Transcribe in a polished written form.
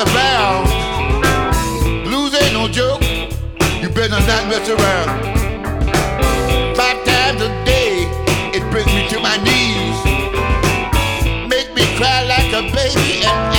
$1 barrel. Blues ain't no joke. You better not mess around. 5 times a day, it brings me to my knees. Make me cry like a baby and